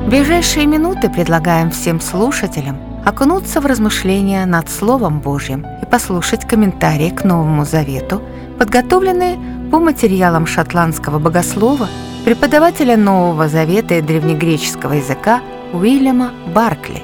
В ближайшие минуты предлагаем всем слушателям окунуться в размышления над Словом Божьим и послушать комментарии к Новому Завету, подготовленные по материалам шотландского богослова, преподавателя Нового Завета и древнегреческого языка Уильяма Баркли.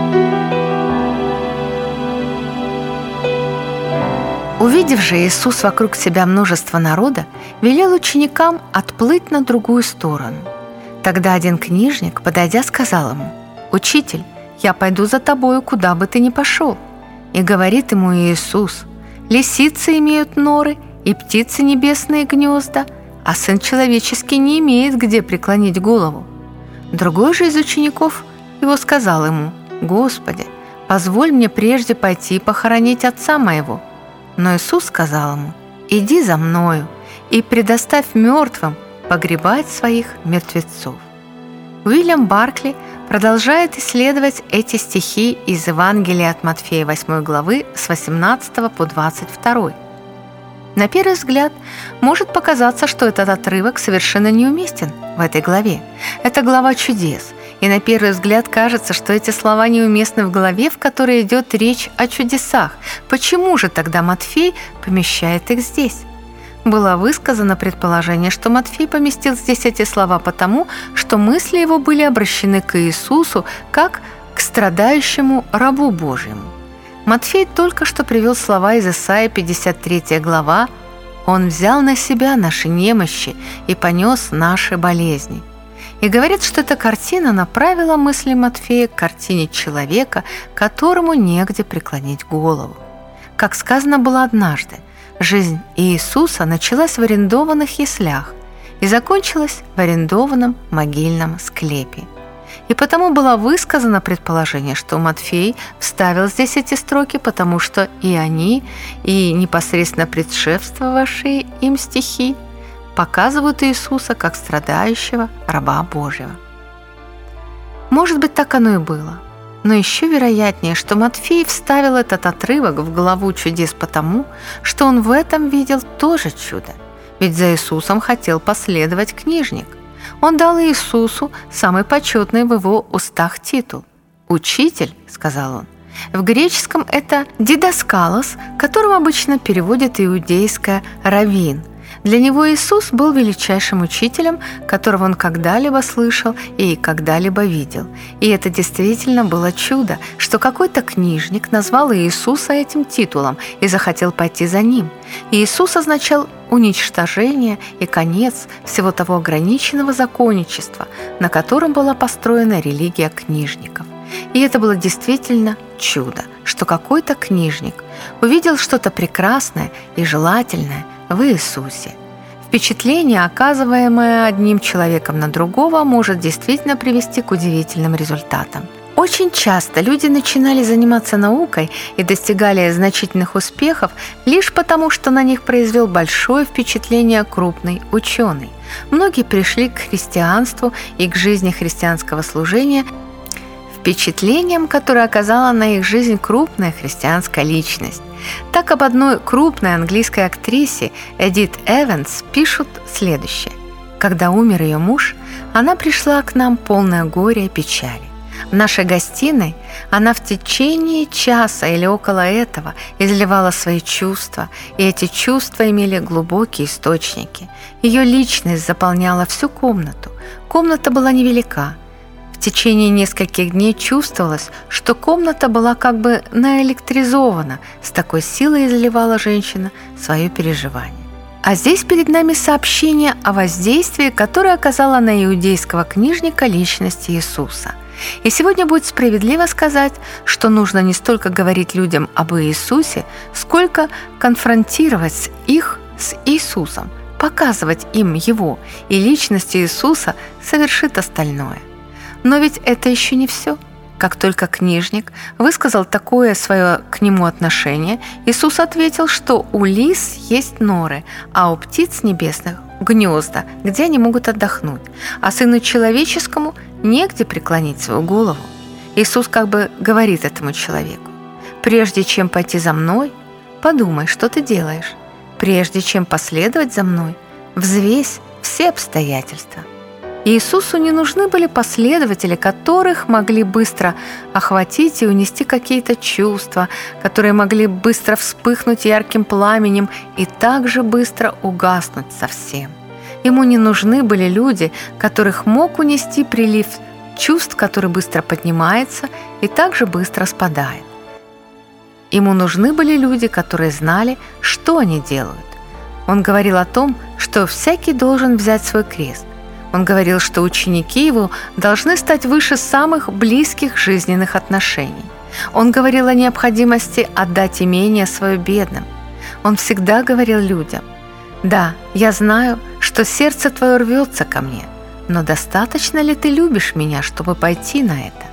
Увидев же Иисус вокруг себя множество народа, велел ученикам отплыть на другую сторону. Тогда один книжник, подойдя, сказал ему: «Учитель, я пойду за тобою, куда бы ты ни пошел». И говорит ему Иисус: «Лисицы имеют норы, и птицы небесные гнезда, а Сын Человеческий не имеет где преклонить голову». Другой же из учеников его сказал ему: «Господи, позволь мне прежде пойти похоронить отца моего». Но Иисус сказал ему: «Иди за мною и предоставь мертвым погребать своих мертвецов». Уильям Баркли продолжает исследовать эти стихи из Евангелия от Матфея 8 главы с 18 по 22. На первый взгляд может показаться, что этот отрывок совершенно неуместен в этой главе. Это глава чудес, и на первый взгляд кажется, что эти слова неуместны в главе, в которой идет речь о чудесах. Почему же тогда Матфей помещает их здесь? Было высказано предположение, что Матфей поместил здесь эти слова потому, что мысли его были обращены к Иисусу как к страдающему рабу Божьему. Матфей только что привел слова из Исаии 53 глава: «Он взял на себя наши немощи и понес наши болезни». И говорит, что эта картина направила мысли Матфея к картине человека, которому негде преклонить голову. Как сказано было однажды, жизнь Иисуса началась в арендованных яслях и закончилась в арендованном могильном склепе. И потому было высказано предположение, что Матфей вставил здесь эти строки, потому что и они, и непосредственно предшествовавшие им стихи показывают Иисуса как страдающего раба Божьего. Может быть, так оно и было. Но еще вероятнее, что Матфей вставил этот отрывок в главу чудес потому, что он в этом видел тоже чудо. Ведь за Иисусом хотел последовать книжник. Он дал Иисусу самый почетный в его устах титул. «Учитель», — сказал он. В греческом это «дидаскалос», которым обычно переводят иудейское «раввин». Для него Иисус был величайшим учителем, которого он когда-либо слышал и когда-либо видел. И это действительно было чудо, что какой-то книжник назвал Иисуса этим титулом и захотел пойти за ним. Иисус означал уничтожение и конец всего того ограниченного законничества, на котором была построена религия книжников. И это было действительно чудо, что какой-то книжник увидел что-то прекрасное и желательное в Иисусе. Впечатление, оказываемое одним человеком на другого, может действительно привести к удивительным результатам. Очень часто люди начинали заниматься наукой и достигали значительных успехов лишь потому, что на них произвел большое впечатление крупный ученый. Многие пришли к христианству и к жизни христианского служения впечатлением, которое оказала на их жизнь крупная христианская личность. Так об одной крупной английской актрисе Эдит Эванс пишут следующее. Когда умер ее муж, она пришла к нам полная горя и печали. В нашей гостиной она в течение часа или около этого изливала свои чувства, и эти чувства имели глубокие источники. Ее личность заполняла всю комнату. Комната была невелика. В течение нескольких дней чувствовалось, что комната была как бы наэлектризована, с такой силой изливала женщина свое переживание. А здесь перед нами сообщение о воздействии, которое оказала на иудейского книжника личность Иисуса. И сегодня будет справедливо сказать, что нужно не столько говорить людям об Иисусе, сколько конфронтировать их с Иисусом, показывать им Его, и личность Иисуса совершит остальное. Но ведь это еще не все. Как только книжник высказал такое свое к нему отношение, Иисус ответил, что у лис есть норы, а у птиц небесных – гнезда, где они могут отдохнуть, а Сыну Человеческому негде преклонить свою голову. Иисус как бы говорит этому человеку: «Прежде чем пойти за мной, подумай, что ты делаешь. Прежде чем последовать за мной, взвесь все обстоятельства». Иисусу не нужны были последователи, которых могли быстро охватить и унести какие-то чувства, которые могли быстро вспыхнуть ярким пламенем и также быстро угаснуть совсем. Ему не нужны были люди, которых мог унести прилив чувств, который быстро поднимается и также быстро спадает. Ему нужны были люди, которые знали, что они делают. Он говорил о том, что всякий должен взять свой крест. Он говорил, что ученики его должны стать выше самых близких жизненных отношений. Он говорил о необходимости отдать имение свое бедным. Он всегда говорил людям: «Да, я знаю, что сердце твое рвется ко мне, но достаточно ли ты любишь меня, чтобы пойти на это?»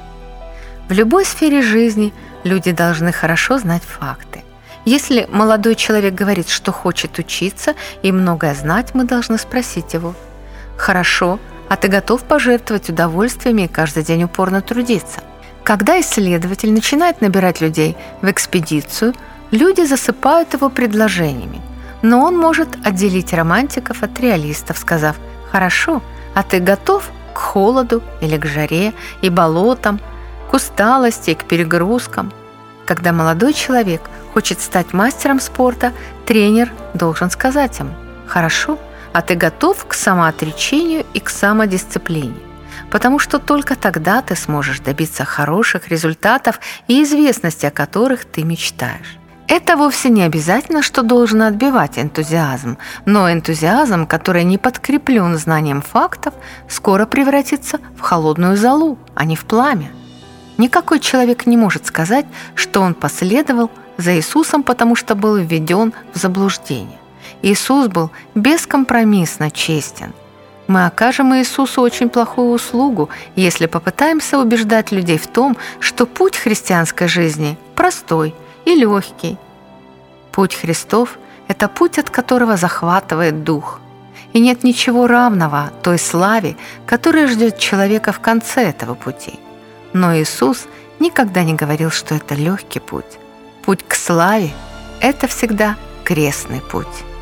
В любой сфере жизни люди должны хорошо знать факты. Если молодой человек говорит, что хочет учиться и многое знать, мы должны спросить его: «Хорошо, а ты готов пожертвовать удовольствиями и каждый день упорно трудиться?» Когда исследователь начинает набирать людей в экспедицию, люди засыпают его предложениями. Но он может отделить романтиков от реалистов, сказав: «Хорошо, а ты готов к холоду или к жаре и болотам, к усталости и к перегрузкам?» Когда молодой человек хочет стать мастером спорта, тренер должен сказать ему: «Хорошо, а ты готов к самоотречению и к самодисциплине, потому что только тогда ты сможешь добиться хороших результатов и известности, о которых ты мечтаешь». Это вовсе не обязательно, что должен отбивать энтузиазм, но энтузиазм, который не подкреплен знанием фактов, скоро превратится в холодную золу, а не в пламя. Никакой человек не может сказать, что он последовал за Иисусом, потому что был введен в заблуждение. Иисус был бескомпромиссно честен. Мы окажем Иисусу очень плохую услугу, если попытаемся убеждать людей в том, что путь христианской жизни простой и легкий. Путь Христов – это путь, от которого захватывает дух. И нет ничего равного той славе, которая ждет человека в конце этого пути. Но Иисус никогда не говорил, что это легкий путь. Путь к славе – это всегда крестный путь.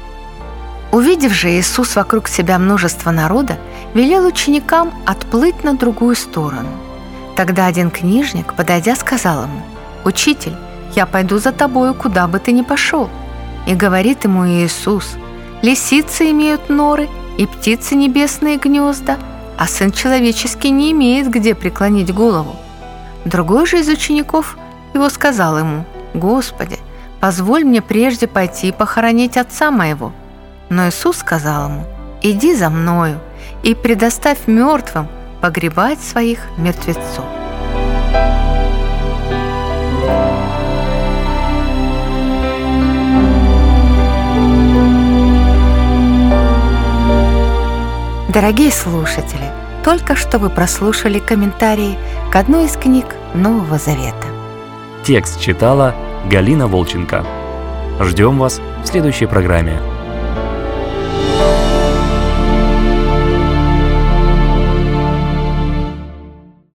Увидев же Иисус вокруг себя множество народа, велел ученикам отплыть на другую сторону. Тогда один книжник, подойдя, сказал ему: «Учитель, я пойду за тобою, куда бы ты ни пошел». И говорит ему Иисус: «Лисицы имеют норы, и птицы небесные гнезда, а Сын Человеческий не имеет где преклонить голову». Другой же из учеников его сказал ему: «Господи, позволь мне прежде пойти и похоронить отца моего». Но Иисус сказал ему: «Иди за мною и предоставь мертвым погребать своих мертвецов». Дорогие слушатели, только что вы прослушали комментарии к одной из книг Нового Завета. Текст читала Галина Волченко. Ждем вас в следующей программе.